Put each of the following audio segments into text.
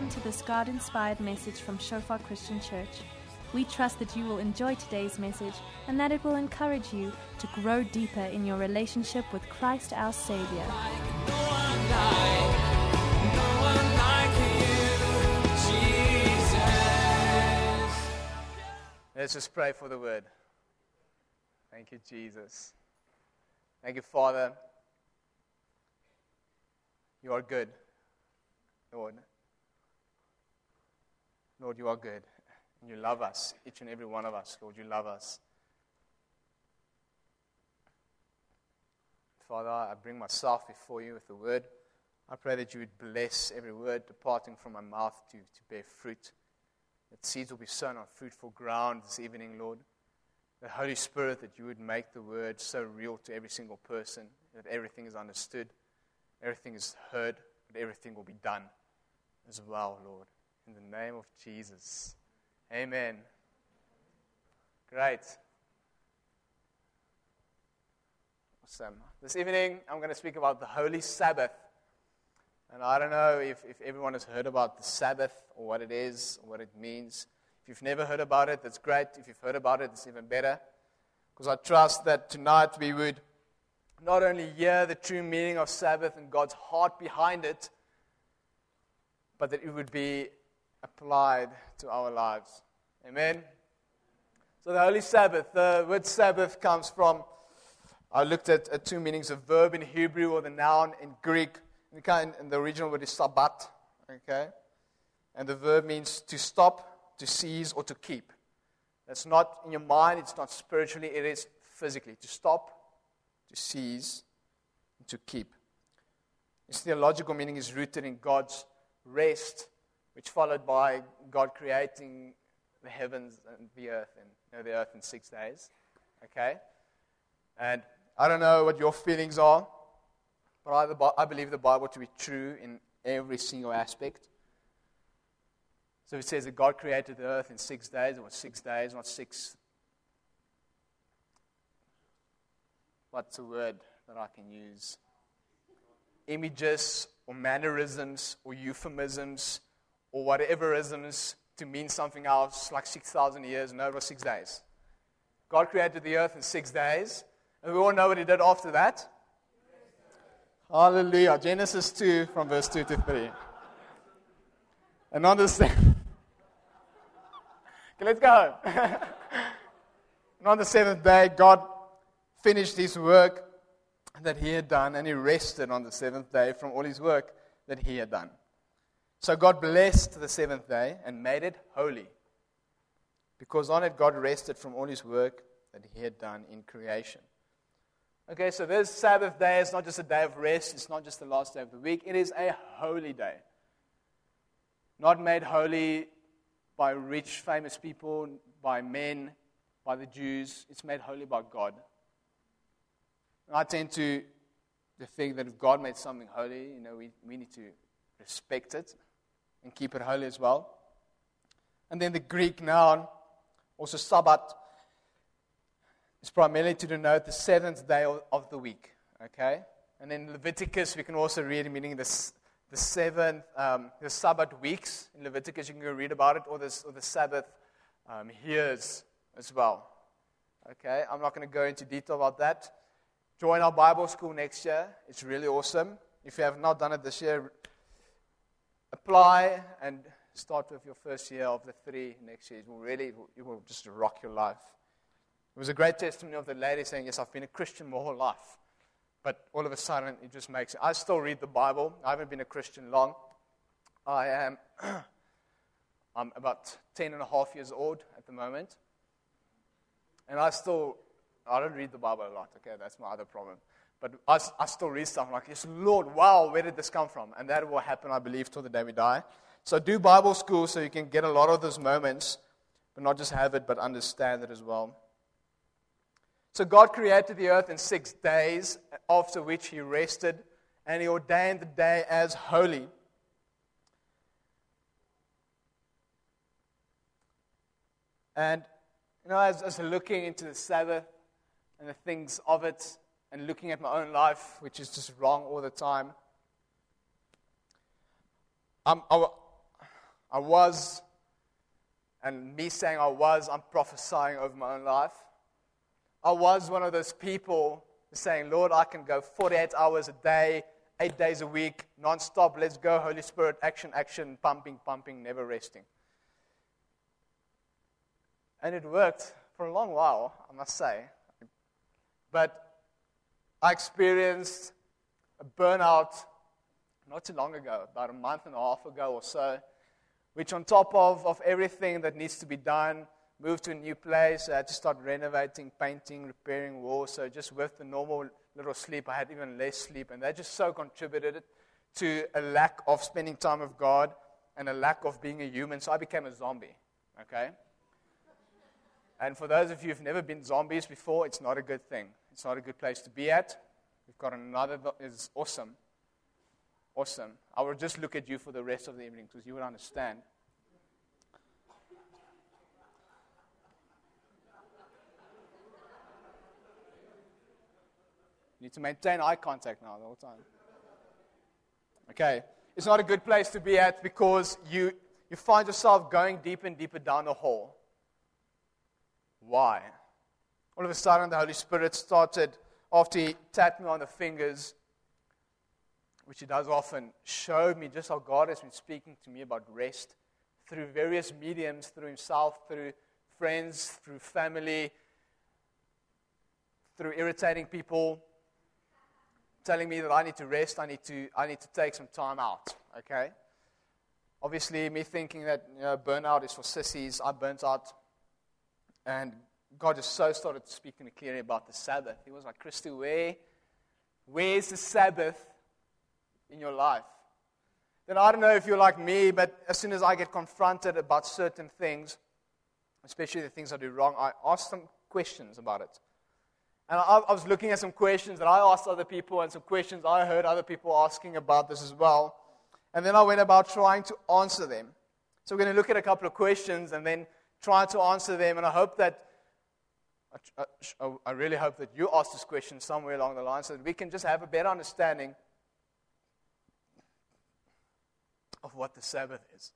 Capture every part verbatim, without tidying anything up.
Welcome to this God-inspired message from Shofar Christian Church. We trust that you will enjoy today's message and that it will encourage you to grow deeper in your relationship with Christ our Savior. Let's just pray for the word. Thank you, Jesus. Thank you, Father. You are good, Lord. Lord, you are good. And you love us, each and every one of us. Lord, you love us. Father, I bring myself before you with the word. I pray that you would bless every word departing from my mouth to, to bear fruit. That seeds will be sown on fruitful ground this evening, Lord. The Holy Spirit, that you would make the word so real to every single person, that everything is understood, everything is heard, but everything will be done as well, Lord. In the name of Jesus. Amen. Great. Awesome. This evening, I'm going to speak about the Holy Sabbath. And I don't know if, if everyone has heard about the Sabbath or what it is or what it means. If you've never heard about it, that's great. If you've heard about it, it's even better. Because I trust that tonight we would not only hear the true meaning of Sabbath and God's heart behind it, but that it would be applied to our lives. Amen? So the Holy Sabbath, the word Sabbath comes from, I looked at, at two meanings, a verb in Hebrew or the noun in Greek. In the, in the original word is sabbat, okay? And the verb means to stop, to cease, or to keep. That's not in your mind, it's not spiritually, it is physically. To stop, to cease, and to keep. Its theological meaning is rooted in God's rest, which followed by God creating the heavens and the earth, and you know, the earth in six days. Okay? And I don't know what your feelings are, but I, I believe the Bible to be true in every single aspect. So it says that God created the earth in six days. It was six days, not six. What's a word that I can use? Images or mannerisms or euphemisms or whatever isms to mean something else like six thousand years. No, it was six days. God created the earth in six days. And we all know what he did after that. Hallelujah. Genesis two from verse two to three. And on the seventh, okay, let's go. And on the seventh day, God finished his work that he had done, and he rested on the seventh day from all his work that he had done. So God blessed the seventh day and made it holy, because on it God rested from all his work that he had done in creation. Okay, so this Sabbath day is not just a day of rest, it's not just the last day of the week, it is a holy day. Not made holy by rich, famous people, by men, by the Jews, it's made holy by God. I tend to, to think that if God made something holy, you know, we, we need to respect it and keep it holy as well. And then the Greek noun, also Sabbat, is primarily to denote the seventh day of, of the week. Okay? And in Leviticus, we can also read, meaning the, the seventh, um, the Sabbath weeks. In Leviticus, you can go read about it, or the, or the Sabbath um, years as well. Okay? I'm not going to go into detail about that. Join our Bible school next year. It's really awesome. If you have not done it this year, apply and start with your first year of the three next year. It will really, it will just rock your life. It was a great testimony of the lady saying, yes, I've been a Christian my whole life. But all of a sudden, it just makes it. I still read the Bible. I haven't been a Christian long. I am I'm about ten and a half years old at the moment. And I still... I don't read the Bible a lot, okay, that's my other problem. But I, I still read stuff like, yes, Lord, wow, where did this come from? And that will happen, I believe, till the day we die. So do Bible school so you can get a lot of those moments, but not just have it, but understand it as well. So God created the earth in six days, after which he rested, and he ordained the day as holy. And, you know, as, as looking into the Sabbath, and the things of it, and looking at my own life, which is just wrong all the time. I'm, I, I was, and me saying I was, I'm prophesying over my own life. I was one of those people saying, Lord, I can go forty-eight hours a day, eight days a week, non-stop, let's go, Holy Spirit, action, action, pumping, pumping, never resting. And it worked for a long while, I must say. But I experienced a burnout not too long ago, about a month and a half ago or so, which on top of, of everything that needs to be done, moved to a new place, I had to start renovating, painting, repairing walls. So just with the normal little sleep, I had even less sleep. And that just so contributed to a lack of spending time with God and a lack of being a human. So I became a zombie, okay? And for those of you who've never been zombies before, it's not a good thing. It's not a good place to be at. We've got another, it's awesome. Awesome. I will just look at you for the rest of the evening because you would understand. You need to maintain eye contact now the whole time. Okay. It's not a good place to be at because you, you find yourself going deeper and deeper down the hole. Why? All of a sudden, the Holy Spirit started, after He tapped me on the fingers, which He does often, showed me just how God has been speaking to me about rest through various mediums, through Himself, through friends, through family, through irritating people, telling me that I need to rest, I need to, I need to take some time out, okay? Obviously, me thinking that, you know, burnout is for sissies, I burnt out. And God just so started speaking clearly about the Sabbath. He was like, Christy, where, where's the Sabbath in your life? Then I don't know if you're like me, but as soon as I get confronted about certain things, especially the things I do wrong, I ask some questions about it. And I, I was looking at some questions that I asked other people and some questions I heard other people asking about this as well. And then I went about trying to answer them. So we're going to look at a couple of questions and then try to answer them. And I hope that, I, I really hope that you ask this question somewhere along the line so that we can just have a better understanding of what the Sabbath is.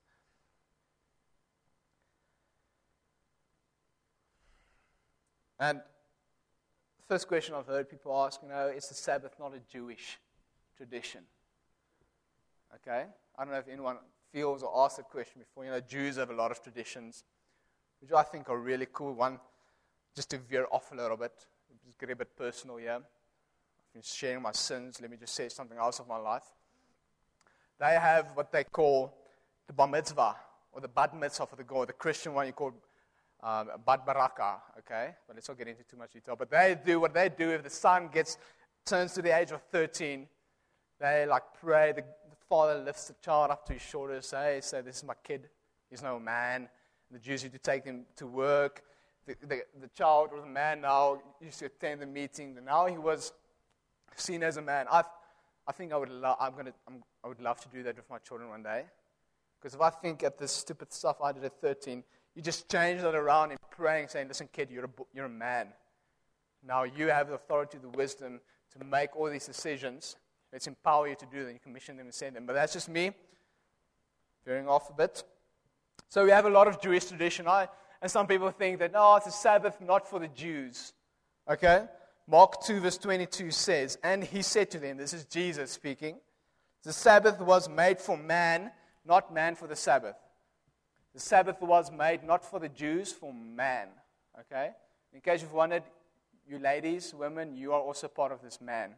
And the first question I've heard people ask, you know, is the Sabbath not a Jewish tradition? Okay? I don't know if anyone feels or asks that question before. You know, Jews have a lot of traditions, which I think are really cool. One, just to veer off a little bit, just get a bit personal here. I've been sharing my sins. Let me just say something else of my life. They have what they call the bar mitzvah, or the bat mitzvah for the girl. The Christian one you call um, bat baraka, okay? But let's not get into too much detail. But they do what they do if the son gets turns to the age of thirteen. They like pray. The, the father lifts the child up to his shoulders, say, say, this is my kid. He's no man. The Jews used to take him to work. The, the, the child was a man now. He used to attend the meetings, and now he was seen as a man. I, I think I would, lo- I'm gonna, I'm, I would love to do that with my children one day. Because if I think at this stupid stuff I did at thirteen, you just change that around and praying, saying, "Listen, kid, you're a, you're a man. Now you have the authority, the wisdom to make all these decisions. Let's empower you to do them. You commission them and send them." But that's just me veering off a bit. So we have a lot of Jewish tradition. I, and some people think that, no, it's a Sabbath not for the Jews. Okay? Mark two verse twenty-two says, "And he said to them," this is Jesus speaking, "the Sabbath was made for man, not man for the Sabbath." The Sabbath was made not for the Jews, for man. Okay? In case you've wondered, you ladies, women, you are also part of this man.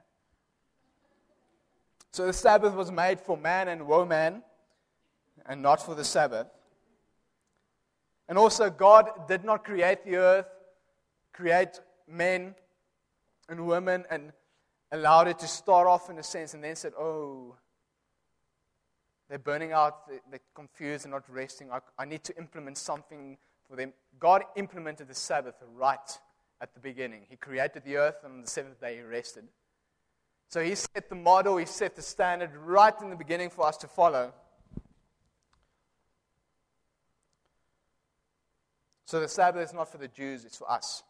So the Sabbath was made for man and woman, and not for the Sabbath. And also, God did not create the earth, create men and women, and allowed it to start off in a sense, and then said, oh, they're burning out, they're confused, they're not resting. I, I need to implement something for them. God implemented the Sabbath right at the beginning. He created the earth, and on the seventh day He rested. So He set the model, He set the standard right in the beginning for us to follow. So the Sabbath is not for the Jews, it's for us.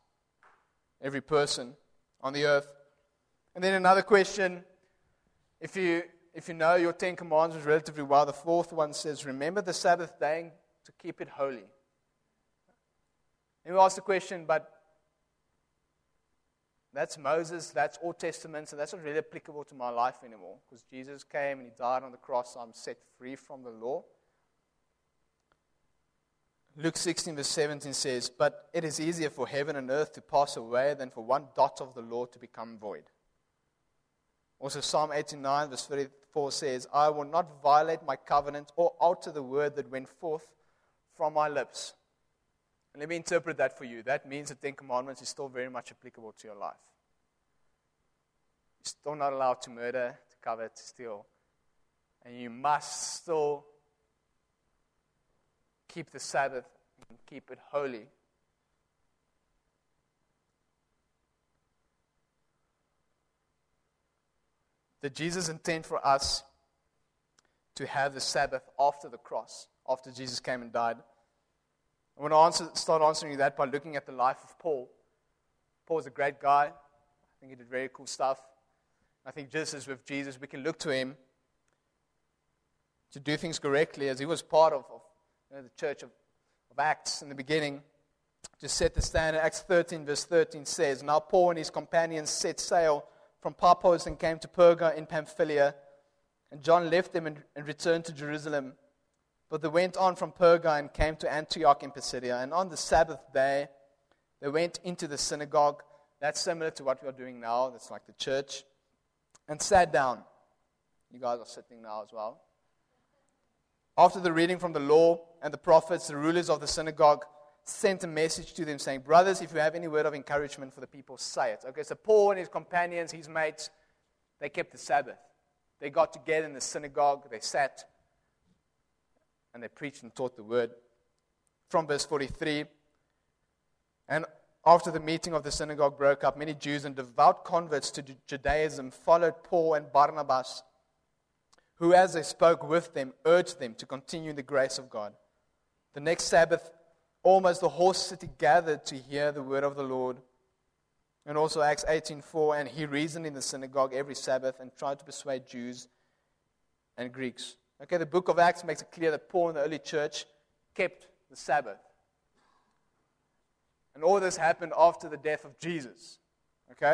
Every person on the earth. And then another question, if you if you know your Ten Commandments relatively well, the fourth one says, remember the Sabbath day to keep it holy. And we ask the question, but that's Moses, that's Old Testament, so that's not really applicable to my life anymore, because Jesus came and He died on the cross, so I'm set free from the law. Luke sixteen verse seventeen says, but it is easier for heaven and earth to pass away than for one dot of the law to become void. Also Psalm eighty-nine verse thirty-four says, I will not violate my covenant or alter the word that went forth from my lips. And let me interpret that for you. That means the Ten Commandments is still very much applicable to your life. You're still not allowed to murder, to covet, to steal. And you must still keep the Sabbath and keep it holy. Did Jesus intend for us to have the Sabbath after the cross, after Jesus came and died? I want to answer, start answering that by looking at the life of Paul. Paul was a great guy. I think he did very cool stuff. I think just as with Jesus, we can look to him to do things correctly, as he was part of, of you know, the church of, of Acts in the beginning, to set the standard. Acts thirteen verse thirteen says, now Paul and his companions set sail from Paphos and came to Perga in Pamphylia, and John left them and, and returned to Jerusalem. But they went on from Perga and came to Antioch in Pisidia, and on the Sabbath day they went into the synagogue. That's similar to what we are doing now. That's like the church. And sat down. You guys are sitting now as well. After the reading from the law and the prophets, the rulers of the synagogue sent a message to them saying, brothers, if you have any word of encouragement for the people, say it. Okay, so Paul and his companions, his mates, they kept the Sabbath. They got together in the synagogue, they sat, and they preached and taught the word. From verse forty-three, and after the meeting of the synagogue broke up, many Jews and devout converts to Judaism followed Paul and Barnabas, who as they spoke with them, urged them to continue in the grace of God. The next Sabbath, almost the whole city gathered to hear the word of the Lord. And also Acts eighteen four, and he reasoned in the synagogue every Sabbath and tried to persuade Jews and Greeks. Okay, the book of Acts makes it clear that Paul and the early church kept the Sabbath. And all this happened after the death of Jesus. Okay?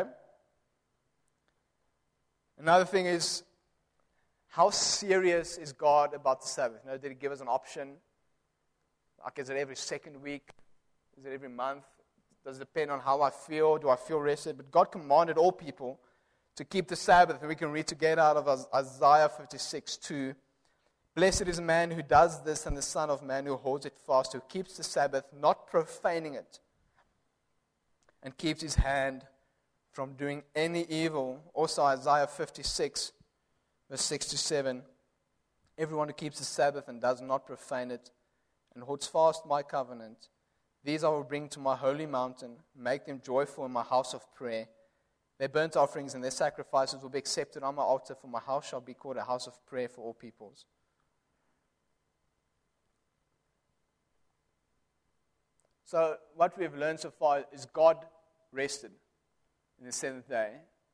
Another thing is, how serious is God about the Sabbath? You know, did He give us an option? Like, is it every second week? Is it every month? Does it depend on how I feel? Do I feel rested? But God commanded all people to keep the Sabbath. And we can read together out of Isaiah fifty-six two. Blessed is a man who does this, and the Son of Man who holds it fast, who keeps the Sabbath, not profaning it, and keeps his hand from doing any evil. Also Isaiah fifty-six, verse six to seven. Everyone who keeps the Sabbath and does not profane it, and holds fast my covenant, these I will bring to my holy mountain, make them joyful in my house of prayer. Their burnt offerings and their sacrifices will be accepted on my altar, for my house shall be called a house of prayer for all peoples. So what we've learned so far is God rested in the seventh day.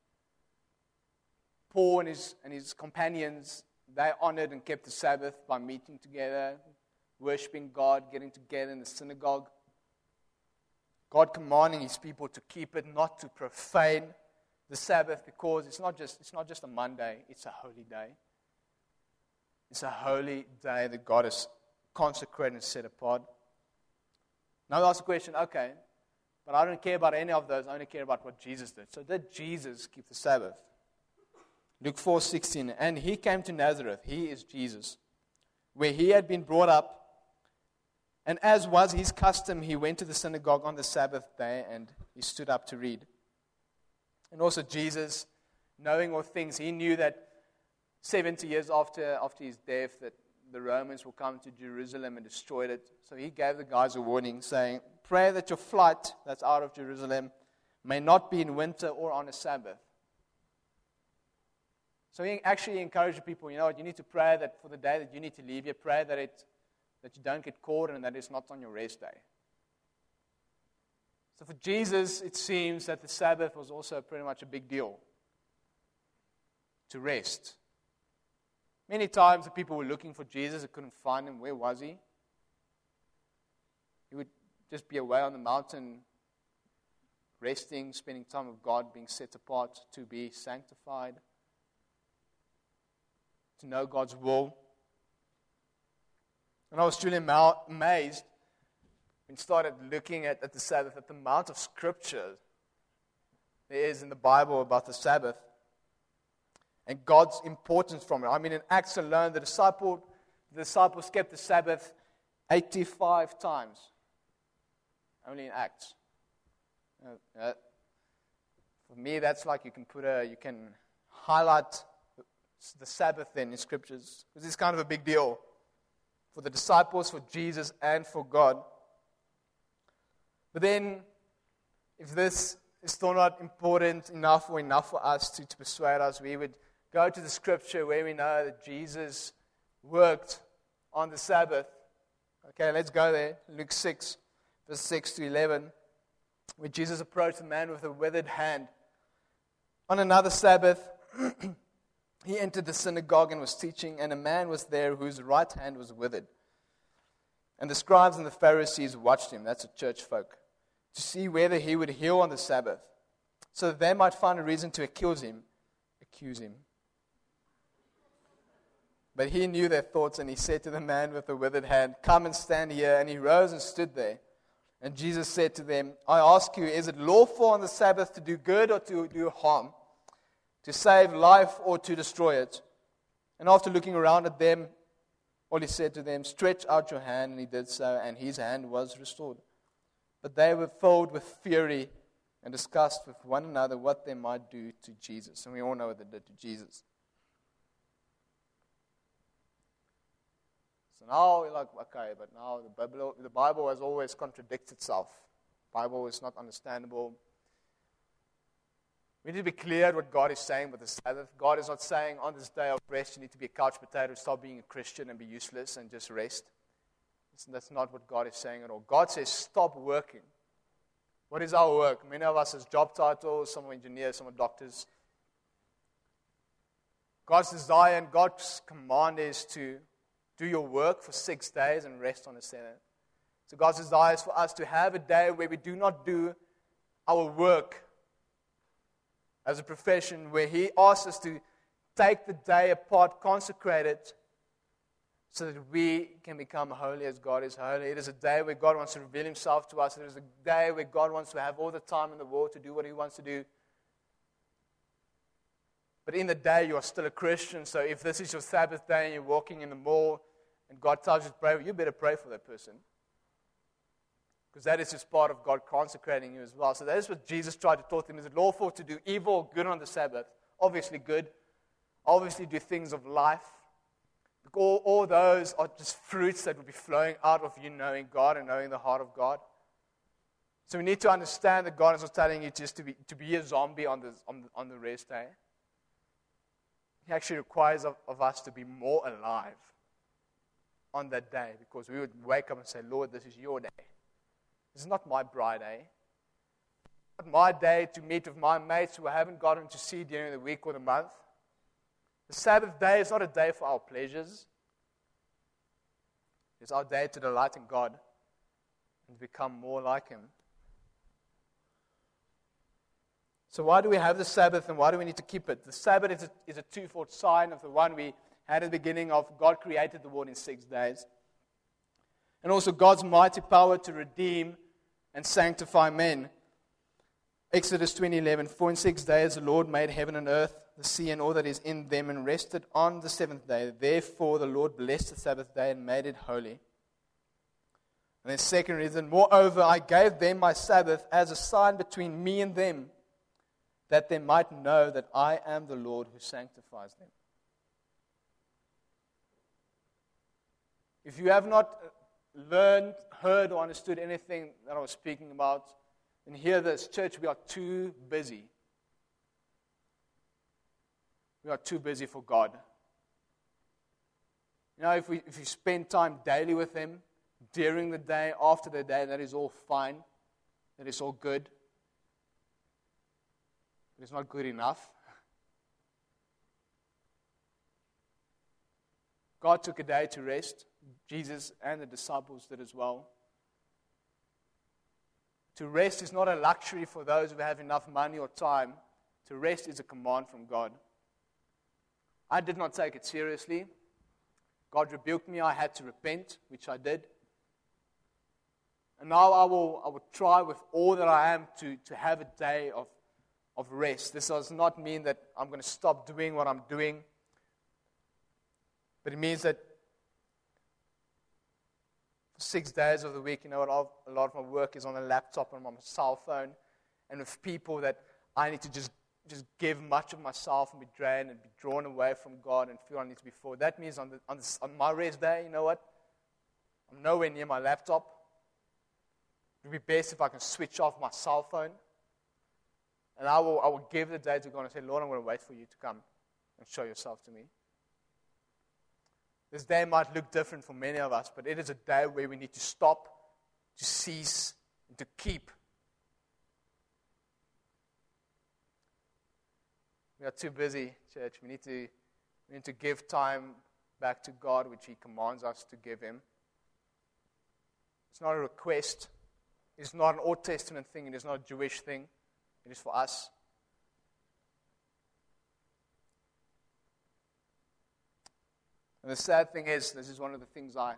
Paul and his, and his companions, they honored and kept the Sabbath by meeting together, worshiping God, getting together in the synagogue. God commanding His people to keep it, not to profane the Sabbath, because it's not just it's not just a Monday, it's a holy day. It's a holy day that God has consecrated and set apart. Now we ask the question, okay, but I don't care about any of those, I only care about what Jesus did. So did Jesus keep the Sabbath? Luke four sixteen, and He came to Nazareth, He is Jesus, where He had been brought up, and as was His custom, He went to the synagogue on the Sabbath day, and He stood up to read. And also Jesus, knowing all things, He knew that seventy years after, after His death, that the Romans will come to Jerusalem and destroy it. So He gave the guys a warning, saying, pray that your flight that's out of Jerusalem may not be in winter or on a Sabbath. So He actually encouraged the people, you know what, you need to pray that for the day that you need to leave here, pray that it that you don't get caught and that it's not on your rest day. So for Jesus, it seems that the Sabbath was also pretty much a big deal. To rest. Many times the people were looking for Jesus and couldn't find him. Where was he? He would just be away on the mountain, resting, spending time with God, being set apart to be sanctified, to know God's will. And I was truly amazed when I started looking at, at the Sabbath, at the amount of scripture there is in the Bible about the Sabbath and God's importance from it. I mean, in Acts alone, the disciple, the disciples kept the Sabbath eighty-five times. Only in Acts. Uh, uh, for me, that's like you can put a, you can highlight the Sabbath then in scriptures. Because it's kind of a big deal for the disciples, for Jesus, and for God. But then, if this is still not important enough or enough for us to, to persuade us, we would go to the scripture where we know that Jesus worked on the Sabbath. Okay, let's go there. Luke six, verse six to eleven, where Jesus approached a man with a withered hand. On another Sabbath, he entered the synagogue and was teaching, and a man was there whose right hand was withered. And the scribes and the Pharisees watched him, that's a church folk, to see whether he would heal on the Sabbath, so that they might find a reason to accuse him. Accuse him. But he knew their thoughts, and he said to the man with the withered hand, "Come and stand here." And he rose and stood there. And Jesus said to them, "I ask you, is it lawful on the Sabbath to do good or to do harm? To save life or to destroy it?" And after looking around at them, all he said to them, "Stretch out your hand." And he did so, and his hand was restored. But they were filled with fury and discussed with one another what they might do to Jesus. And we all know what they did to Jesus. So now we're like, okay, but now the Bible, the Bible has always contradicted itself. The Bible is not understandable. We need to be clear what God is saying with the Sabbath. God is not saying on this day of rest you need to be a couch potato, stop being a Christian and be useless and just rest. That's not what God is saying at all. God says stop working. What is our work? Many of us has job titles, some are engineers, some are doctors. God's desire and God's command is to do your work for six days and rest on the seventh. So God's desire is for us to have a day where we do not do our work as a profession, where He asks us to take the day apart, consecrate it, so that we can become holy as God is holy. It is a day where God wants to reveal Himself to us. It is a day where God wants to have all the time in the world to do what He wants to do. But in the day, you are still a Christian. So if this is your Sabbath day and you're walking in the mall and God tells you to pray, you better pray for that person. Because that is just part of God consecrating you as well. So that is what Jesus tried to taught them. Is it lawful to do evil or good on the Sabbath? Obviously good. Obviously do things of life. All, all those are just fruits that will be flowing out of you knowing God and knowing the heart of God. So we need to understand that God is not telling you just to be, to be a zombie on the, on the, on the rest day. He actually requires of, of us to be more alive on that day, because we would wake up and say, Lord, this is your day. This is not my bride day. Not my day to meet with my mates who I haven't gotten to see during the week or the month. The Sabbath day is not a day for our pleasures. It's our day to delight in God and become more like Him. So why do we have the Sabbath and why do we need to keep it? The Sabbath is a, is a twofold sign of the one we had at the beginning of God created the world in six days. And also God's mighty power to redeem and sanctify men. Exodus twenty eleven, for in six days the Lord made heaven and earth, the sea and all that is in them, and rested on the seventh day. Therefore the Lord blessed the Sabbath day and made it holy. And then second reason, moreover I gave them my Sabbath as a sign between me and them, that they might know that I am the Lord who sanctifies them. If you have not learned, heard, or understood anything that I was speaking about, then hear this. Church, we are too busy. We are too busy for God. You know, if we if you spend time daily with Him, during the day, after the day, that is all fine. That is all good. But it's not good enough. God took a day to rest. Jesus and the disciples did as well. To rest is not a luxury for those who have enough money or time. To rest is a command from God. I did not take it seriously. God rebuked me. I had to repent, which I did. And now I will, I will try with all that I am to, to have a day of, of rest. This does not mean that I'm going to stop doing what I'm doing. But it means that for six days of the week, you know, a lot, of, a lot of my work is on a laptop and on my cell phone. And with people that I need to just, just give much of myself and be drained and be drawn away from God and feel I need to be forward. That means on, the, on, the, on my rest day, you know what? I'm nowhere near my laptop. It would be best if I can switch off my cell phone. And I will, I will give the day to God and say, Lord, I'm going to wait for you to come and show yourself to me. This day might look different for many of us, but it is a day where we need to stop, to cease, and to keep. We are too busy, church. We need to, we need to give time back to God, which He commands us to give Him. It's not a request. It's not an Old Testament thing. It is not a Jewish thing. It is for us. And the sad thing is, this is one of the things I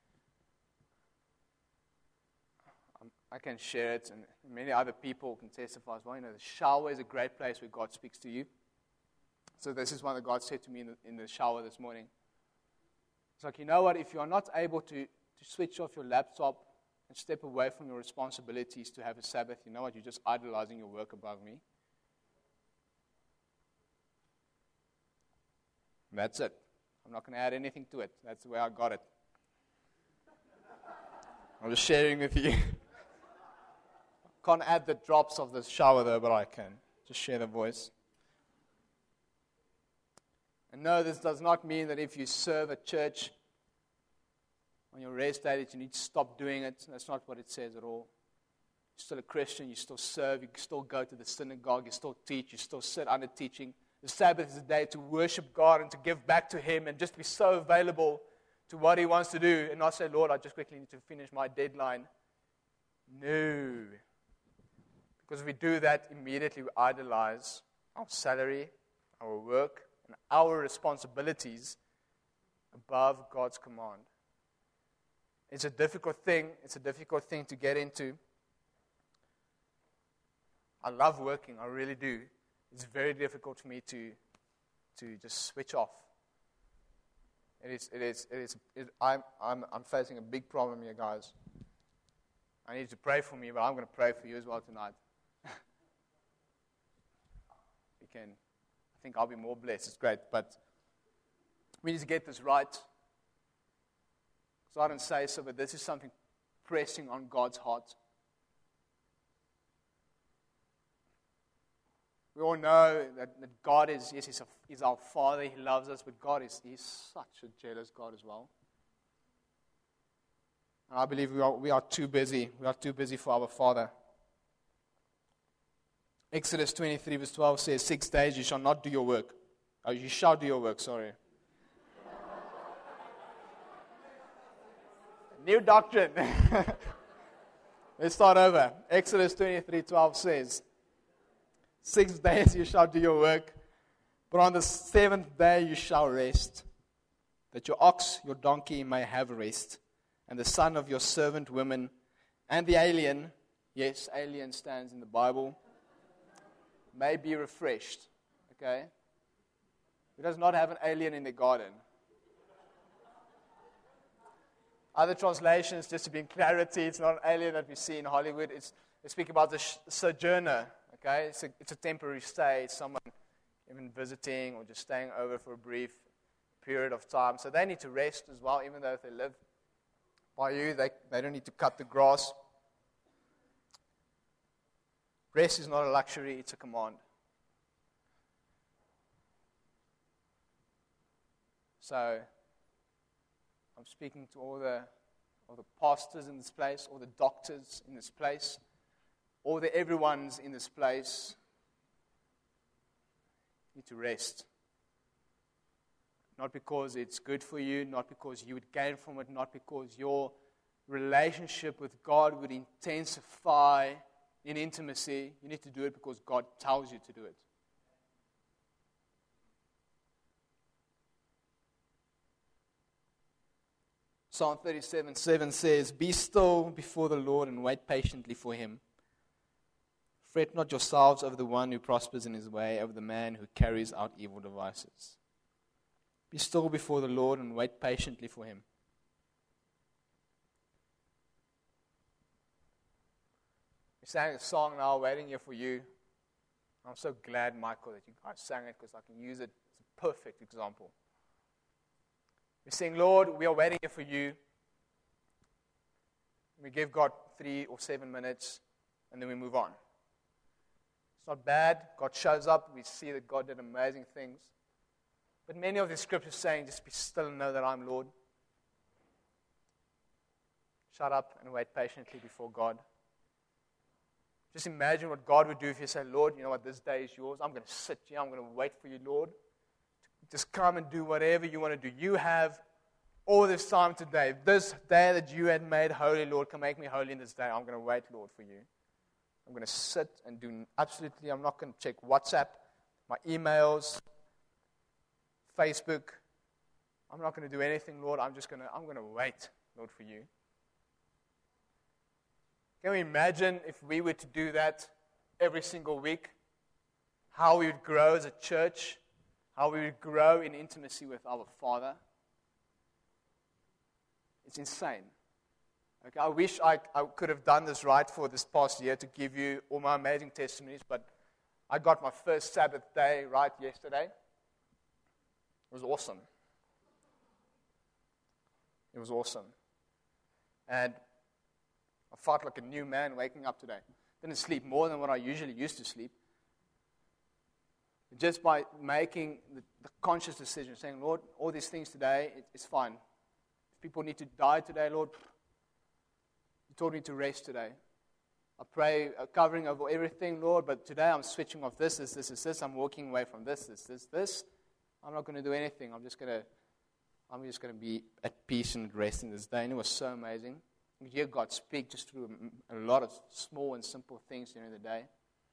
I can share it, and many other people can testify as well. You know, the shower is a great place where God speaks to you. So this is one that God said to me in the, in the shower this morning. It's like, you know what, if you are not able to, to switch off your laptop and step away from your responsibilities to have a Sabbath, you know what, you're just idolizing your work above me. And that's it. I'm not going to add anything to it. That's the way I got it. I'm just sharing with you. Can't add the drops of the shower though, but I can. Just share the voice. And no, this does not mean that if you serve at church on your rest day that you need to stop doing it. That's not what it says at all. You're still a Christian. You still serve. You still go to the synagogue. You still teach. You still sit under teaching. The Sabbath is a day to worship God and to give back to Him and just be so available to what He wants to do and not say, Lord, I just quickly need to finish my deadline. No. Because if we do that, immediately we idolize our salary, our work, and our responsibilities above God's command. It's a difficult thing. It's a difficult thing to get into. I love working. I really do. It's very difficult for me to to just switch off. It is. It is. It is. It, I'm. I'm. I'm facing a big problem here, guys. I need to pray for me, but I'm going to pray for you as well tonight. We can. I think I'll be more blessed. It's great, but we need to get this right. So I don't say so, but this is something pressing on God's heart. We all know that, that God is, yes, he's, a, he's our Father. He loves us, but God is he's such a jealous God as well. And I believe we are, we are too busy. We are too busy for our Father. Exodus twenty-three verse twelve says, six days you shall not do your work. Oh, you shall do your work, sorry. New doctrine. Let's start over. Exodus twenty-three twelve says, six days you shall do your work, but on the seventh day you shall rest, that your ox, your donkey may have rest, and the son of your servant women, and the alien, yes, alien stands in the Bible, may be refreshed. Okay? He does not have an alien in the garden. Other translations, just to be in clarity, it's not an alien that we see in Hollywood. It's, they speak about the sh- sojourner. Okay, it's a, it's a temporary stay. It's someone even visiting or just staying over for a brief period of time. So they need to rest as well, even though if they live by you, they, they don't need to cut the grass. Rest is not a luxury, it's a command. So I'm speaking to all the, all the pastors in this place, all the doctors in this place, all the everyone's in this place. You need to rest. not because it's good for you, not because you would gain from it, not because your relationship with God would intensify in intimacy. You need to do it because God tells you to do it. Psalm thirty-seven seven says, "Be still before the Lord and wait patiently for Him. Fret not yourselves over the one who prospers in his way, over the man who carries out evil devices." Be still before the Lord and wait patiently for Him. We sang a song now, "Waiting Here for You." I'm so glad, Michael, that you guys sang it because I can use it as a perfect example. We sing, "Lord, we are waiting here for You." We give God three or seven minutes, and then we move on. It's not bad. God shows up. We see that God did amazing things. But many of the scriptures saying, just be still and know that I'm Lord. Shut up and wait patiently before God. Just imagine what God would do if you say, "Lord, you know what, this day is yours. I'm going to sit here. I'm going to wait for You, Lord. Just come and do whatever You want to do. You have all this time today. This day that You had made holy, Lord, can make me holy in this day. I'm going to wait, Lord, for You. I'm going to sit and do absolutely, I'm not going to check WhatsApp, my emails, Facebook. I'm not going to do anything, Lord. I'm just going to, I'm going to wait, Lord, for You." Can we imagine if we were to do that every single week? How we would grow as a church, how we would grow in intimacy with our Father. It's insane. Okay, I wish I, I could have done this right for this past year to give you all my amazing testimonies, but I got my first Sabbath day right yesterday. It was awesome. It was awesome. And I felt like a new man waking up today. Didn't sleep more than what I usually used to sleep. Just by making the, the conscious decision, saying, "Lord, all these things today, it, it's fine. If people need to die today, Lord, You told me to rest today. I pray a covering over everything, Lord, but today I'm switching off this, this, this, this, this. I'm walking away from this, this, this, this. I'm not going to do anything. I'm just going to, I'm just going to be at peace and rest in this day." And it was so amazing. You hear God speak just through a lot of small and simple things during the day.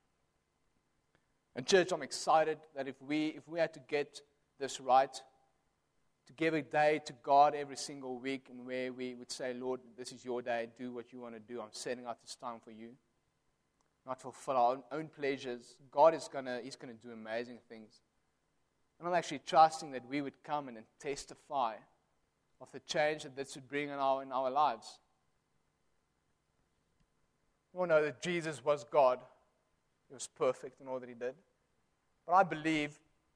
And church, I'm excited that if we if we had to get this right, to give a day to God every single week, and where we would say, "Lord, this is Your day. Do what You want to do. I'm setting out this time for You." Not to fulfill our own, own pleasures. God is gonna He's gonna do amazing things. And I'm actually trusting that we would come in and testify of the change that this would bring in our in our lives. We all know that Jesus was God. He was perfect in all that He did. But I believe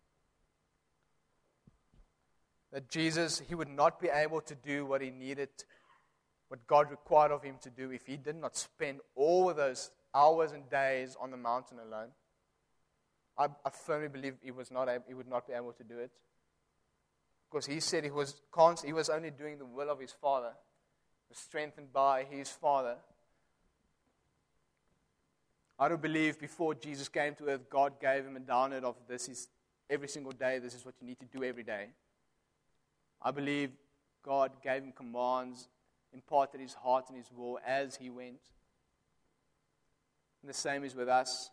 that Jesus, He would not be able to do what He needed, what God required of Him to do, if He did not spend all of those hours and days on the mountain alone. I, I firmly believe He was not able, He would not be able to do it. Because He said He was const- He was only doing the will of His Father. He was strengthened by His Father. I don't believe before Jesus came to earth, God gave Him a download of this is every single day, this is what you need to do every day. I believe God gave Him commands, imparted His heart and His will as He went. And the same is with us.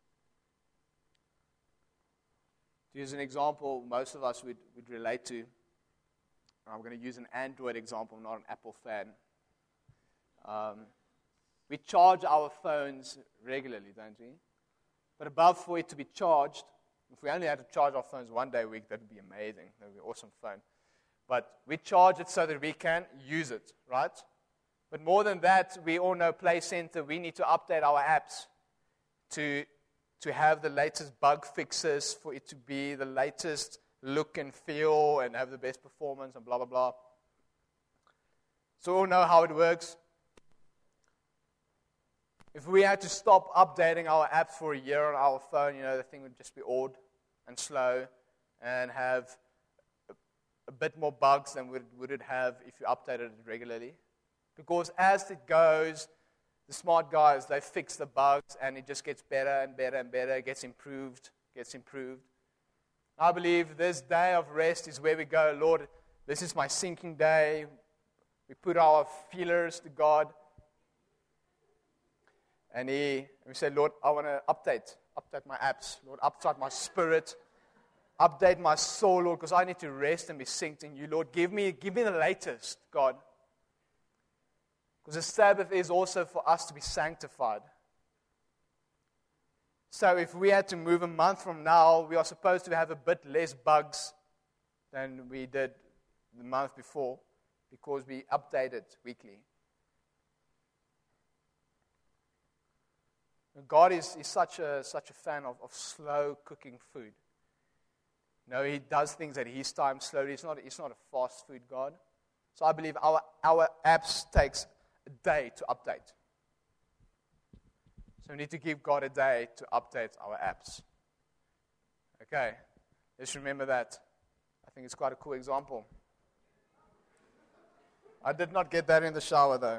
To use an example most of us would, would relate to, I'm going to use an Android example, not an Apple fan. Um, We charge our phones regularly, don't we? But above for it to be charged, if we only had to charge our phones one day a week, that would be amazing. That would be an awesome phone. But we charge it so that we can use it, right? But more than that, we all know Play Center, we need to update our apps to, to have the latest bug fixes, for it to be the latest look and feel and have the best performance and blah, blah, blah. So we all know how it works. If we had to stop updating our apps for a year on our phone, you know, the thing would just be old and slow and have a, a bit more bugs than would, would it have if you updated it regularly. Because as it goes, the smart guys, they fix the bugs and it just gets better and better and better, gets improved, gets improved. I believe this day of rest is where we go, Lord, this is my sinking day. We put our feelers to God. And he, we say, Lord, I want to update, update my apps. Lord, update my spirit. Update my soul, Lord, because I need to rest and be synced in you, Lord. Give me, give me the latest, God. Because the Sabbath is also for us to be sanctified. So if we had to move a month from now, we are supposed to have a bit less bugs than we did the month before, because we update it weekly. God is, is such a such a fan of, of slow cooking food. No, He does things at His time slowly. He's not, he's not a fast food God. So I believe our, our apps takes a day to update. So we need to give God a day to update our apps. Okay, let's remember that. I think it's quite a cool example. I did not get that in the shower though.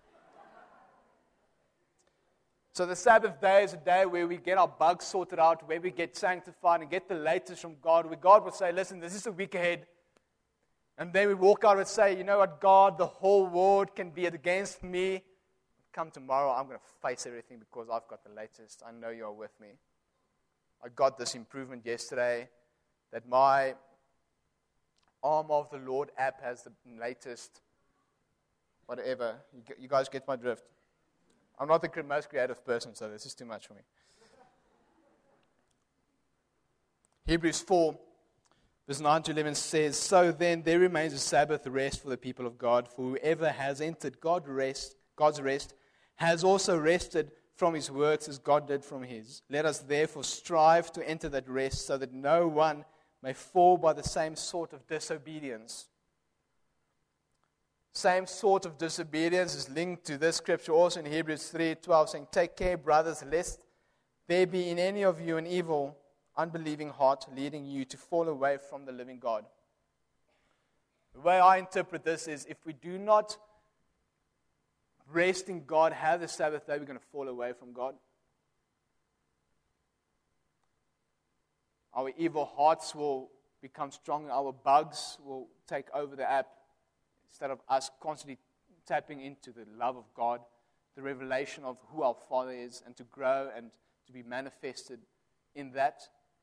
So the Sabbath day is a day where we get our bugs sorted out, where we get sanctified and get the latest from God, where God will say, listen, this is a week ahead. And then we walk out and say, you know what, God, the whole world can be against me. Come tomorrow, I'm going to face everything because I've got the latest. I know you're with me. I got this improvement yesterday that my Arm of the Lord app has the latest, whatever. You, you guys get my drift. I'm not the most creative person, so this is too much for me. Hebrews four, verse nine to eleven says, so then there remains a Sabbath rest for the people of God, for whoever has entered God rest, God's rest has also rested from his works as God did from his. Let us therefore strive to enter that rest so that no one may fall by the same sort of disobedience. Same sort of disobedience is linked to this scripture also in Hebrews three twelve, saying, take care, brothers, lest there be in any of you an evil, unbelieving heart leading you to fall away from the living God. The way I interpret this is, if we do not rest in God, have the Sabbath day, we're going to fall away from God. Our evil hearts will become stronger. Our bugs will take over the app. Instead of us constantly tapping into the love of God, the revelation of who our Father is, and to grow and to be manifested in that.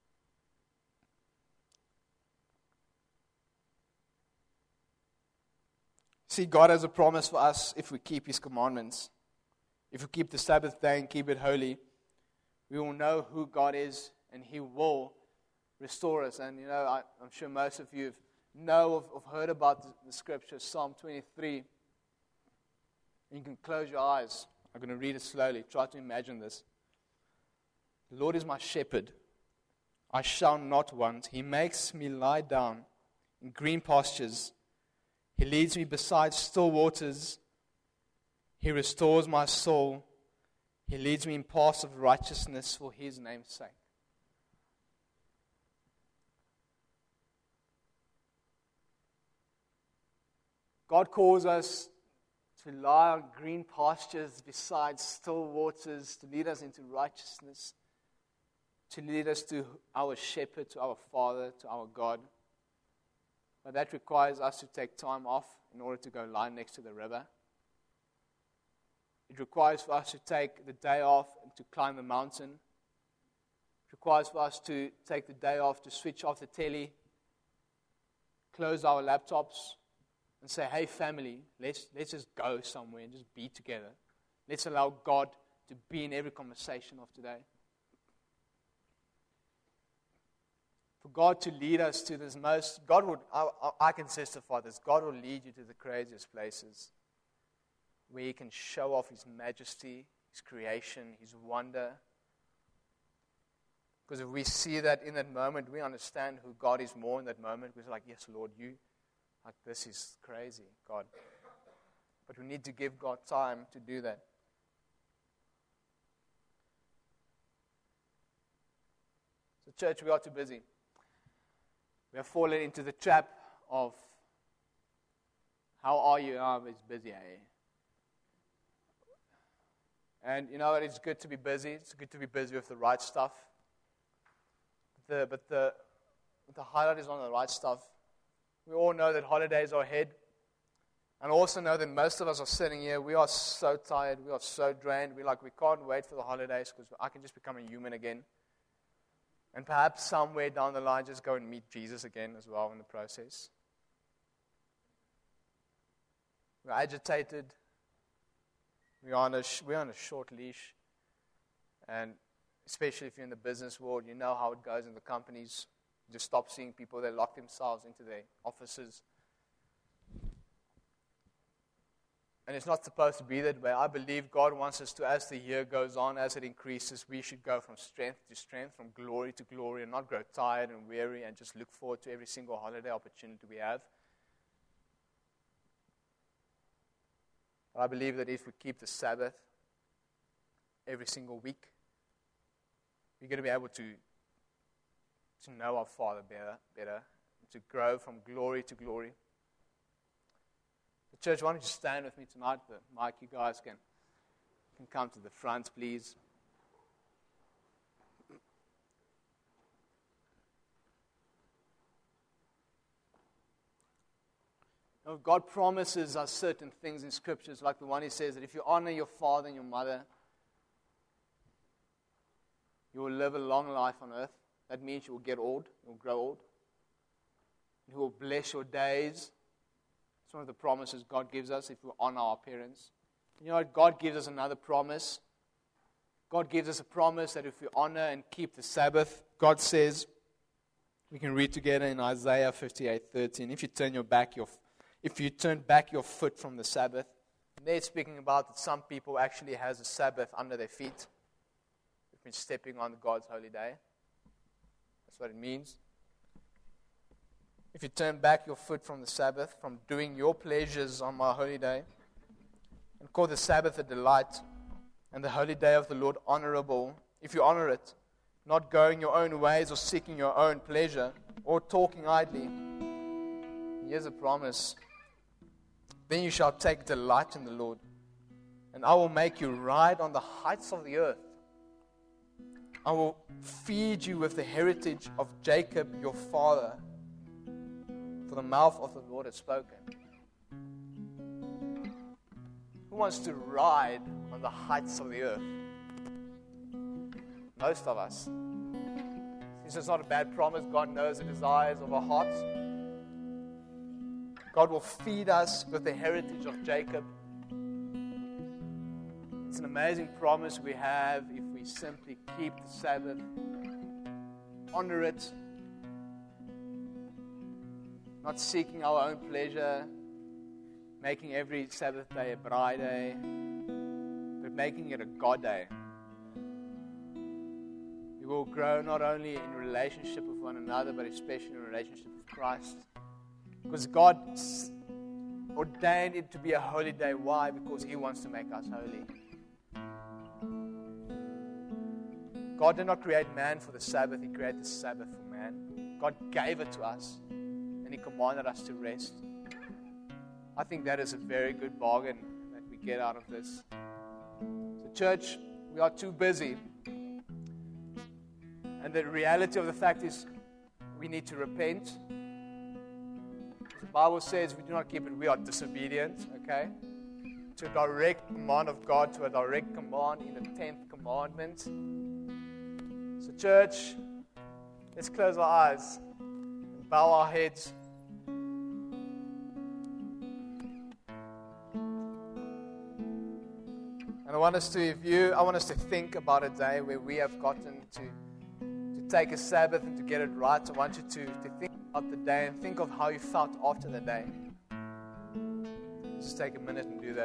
See, God has a promise for us if we keep His commandments. If we keep the Sabbath day and keep it holy, we will know who God is, and He will restore us. And, you know, I, I'm sure most of you have know of, of heard about the, the scripture, Psalm twenty-three. And you can close your eyes. I'm going to read it slowly. Try to imagine this. The Lord is my shepherd. I shall not want. He makes me lie down in green pastures. He leads me beside still waters. He restores my soul. He leads me in paths of righteousness for His name's sake. God calls us to lie on green pastures beside still waters, to lead us into righteousness, to lead us to our shepherd, to our Father, to our God. But that requires us to take time off in order to go lie next to the river. It requires for us to take the day off and to climb the mountain. It requires for us to take the day off to switch off the telly, close our laptops, and say, hey, family, let's, let's just go somewhere and just be together. Let's allow God to be in every conversation of today. For God to lead us to this most, God would, I, I can testify this, God will lead you to the craziest places where He can show off His majesty, His creation, His wonder. Because if we see that in that moment, we understand who God is more in that moment. We're like, yes, Lord, you, like this is crazy, God. But we need to give God time to do that. So church, we are too busy. We have fallen into the trap of, how are you? Oh, it's busy, eh? And you know what? It's good to be busy. It's good to be busy with the right stuff. The, but the, the highlight is on the right stuff. We all know that holidays are ahead. And also know that most of us are sitting here. We are so tired. We are so drained. We're like, we can't wait for the holidays because I can just become a human again. And perhaps somewhere down the line, just go and meet Jesus again as well in the process. We're agitated. We're on a, sh- we're on a short leash. And especially if you're in the business world, you know how it goes in the companies. You just stop seeing people. They lock themselves into their offices. And it's not supposed to be that way. I believe God wants us to, as the year goes on, as it increases, we should go from strength to strength, from glory to glory, and not grow tired and weary and just look forward to every single holiday opportunity we have. But I believe that if we keep the Sabbath every single week, we're going to be able to, to know our Father better, better, to grow from glory to glory. The church, why don't you stand with me tonight? The mic, you guys can, can come to the front, please. Now, God promises us certain things in Scriptures, like the one He says that if you honor your father and your mother, you will live a long life on earth. That means you will get old, you will grow old. He will bless your days. It's one of the promises God gives us if we honor our parents. You know what? God gives us another promise. God gives us a promise that if we honor and keep the Sabbath, God says, we can read together in Isaiah fifty-eight thirteen. If you turn your back, your if you turn back your foot from the Sabbath, and they're speaking about that some people actually has a Sabbath under their feet. They've been stepping on God's holy day. That's what it means. If you turn back your foot from the Sabbath, from doing your pleasures on my holy day, and call the Sabbath a delight, and the holy day of the Lord honorable, if you honor it, not going your own ways or seeking your own pleasure, or talking idly, here's a promise. Then you shall take delight in the Lord, and I will make you ride on the heights of the earth. I will feed you with the heritage of Jacob your father, for the mouth of the Lord has spoken. Who wants to ride on the heights of the earth? Most of us. This is not a bad promise. God knows the desires of our hearts. God will feed us with the heritage of Jacob. It's an amazing promise we have if we simply keep the Sabbath, honor it, not seeking our own pleasure, making every Sabbath day a bride day, but making it a God day. We will grow not only in relationship with one another, but especially in relationship with Christ. Because God ordained it to be a holy day. Why? Because He wants to make us holy. God did not create man for the Sabbath. He created the Sabbath for man. God gave it to us. And He commanded us to rest. I think that is a very good bargain that we get out of this. So church, we are too busy. And the reality of the fact is we need to repent. The Bible says we do not keep it, we are disobedient, okay? To a direct command of God, to a direct command in the tenth commandment. So church, let's close our eyes and bow our heads. And I want us to, if you, I want us to think about a day where we have gotten to, to take a Sabbath and to get it right. I want you to, to think about the day and think of how you felt after the day. Just take a minute and do that.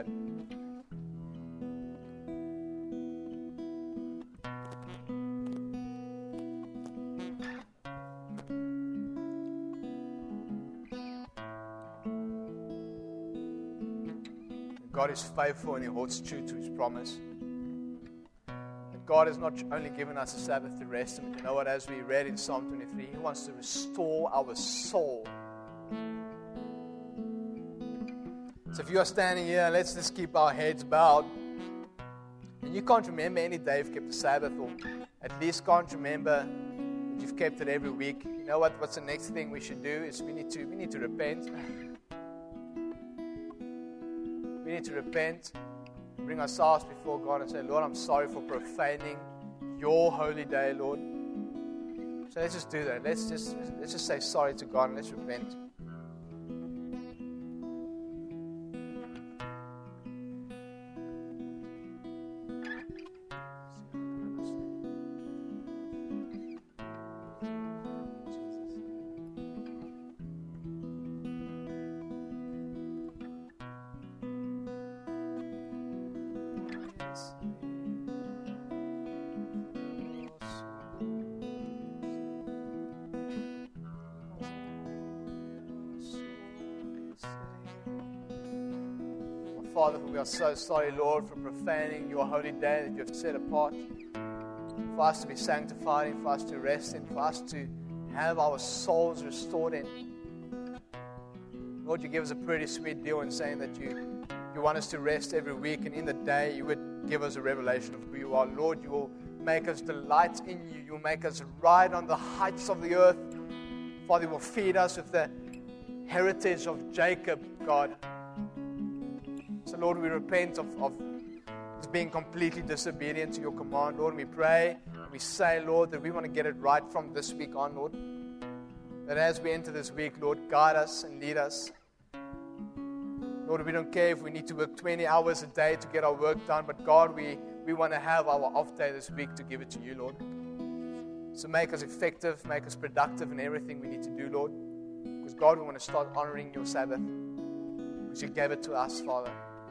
God is faithful and He holds true to His promise. And God has not only given us a Sabbath to rest in, but you know what, as we read in Psalm twenty-three, He wants to restore our soul. So if you are standing here, let's just keep our heads bowed. And you can't remember any day you've kept the Sabbath, or at least can't remember that You've kept it every week. You know what? What's the next thing we should do is we need to we need to repent. We need to repent, bring ourselves before God and say, Lord, I'm sorry for profaning your holy day, Lord. So let's just do that. Let's just let's just say sorry to God and let's repent. Father, we are so sorry, Lord, for profaning your holy day that you have set apart for us to be sanctified in, for us to rest in, for us to have our souls restored in. Lord, you give us a pretty sweet deal in saying that you, you want us to rest every week, and in the day you would give us a revelation of who you are. Lord, you will make us delight in you. You will make us ride on the heights of the earth. Father, you will feed us with the heritage of Jacob, God. So, Lord, we repent of, of being completely disobedient to your command, Lord. We pray, we say, Lord, that we want to get it right from this week on, Lord. That as we enter this week, Lord, guide us and lead us. Lord, we don't care if we need to work twenty hours a day to get our work done, but God, we, we want to have our off day this week to give it to you, Lord. So make us effective, make us productive in everything we need to do, Lord. Because, God, we want to start honoring your Sabbath, because you gave it to us, Father.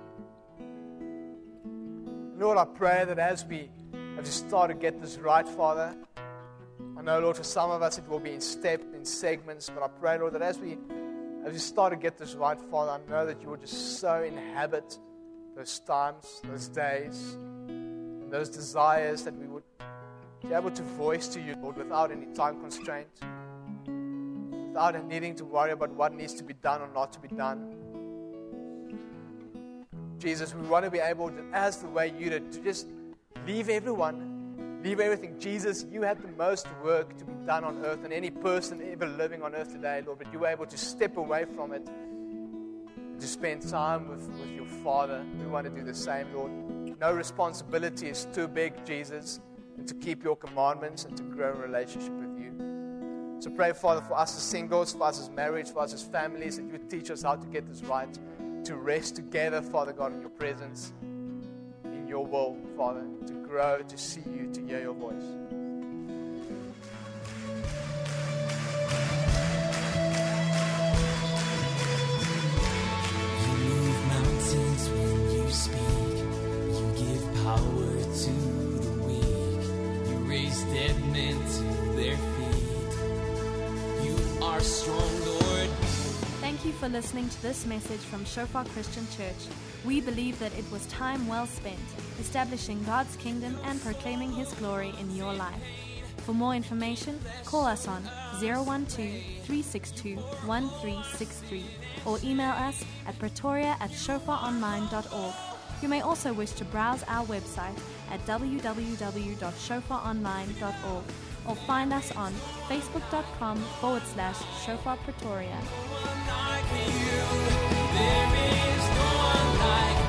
Lord, I pray that as we have just started to get this right, Father, I know, Lord, for some of us it will be in step, in segments, but I pray, Lord, that as we as we start to get this right, Father, I know that you will just so inhabit those times, those days, and those desires that we would be able to voice to you, Lord, without any time constraint, without needing to worry about what needs to be done or not to be done. Jesus, we want to be able to, as the way you did, to just leave everyone, leave everything. Jesus, you had the most work to be done on earth than any person ever living on earth today, Lord, but you were able to step away from it and to spend time with, with your Father. We want to do the same, Lord. No responsibility is too big, Jesus, and to keep your commandments and to grow in relationship with you. So pray, Father, for us as singles, for us as marriage, for us as families, that you teach us how to get this right, to rest together, Father God, in your presence, in your will, Father, to grow, to see you, to hear your voice. You move mountains when you speak. You give power to the weak. You raise dead men to their feet. You are strong, Lord. Thank you for listening to this message from Shofar Christian Church. We believe that it was time well spent establishing God's kingdom and proclaiming His glory in your life. For more information, call us on zero one two, three six two, one three six three or email us at pretoria at shofar online dot org. You may also wish to browse our website at w w w dot shofar online dot org or find us on facebook.com forward slash Shofar Pretoria. There is no one like you.